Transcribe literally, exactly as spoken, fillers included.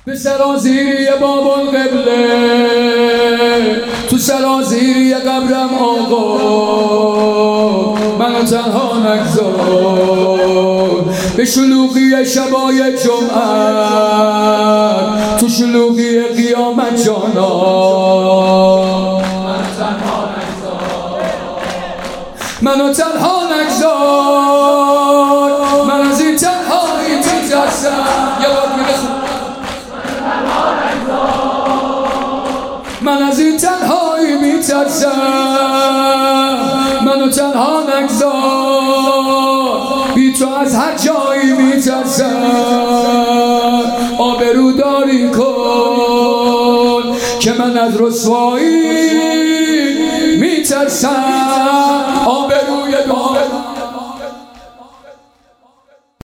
به سرازیری باب القبله، تو سرازیری قبرم آقا منو تنها نگذار. به شلوغی شبای جمعه، تو شلوغی قیامت جانا منو تنها نگذار، منو تنها نگذار. من از این تنهایی میترسم، یه بار دیگه من از این تنهایی میترسم، منو تنها نگذار. بی تو از هر جایی میترسم، آبروداری کن که من از رسوایی میترسم. آبرو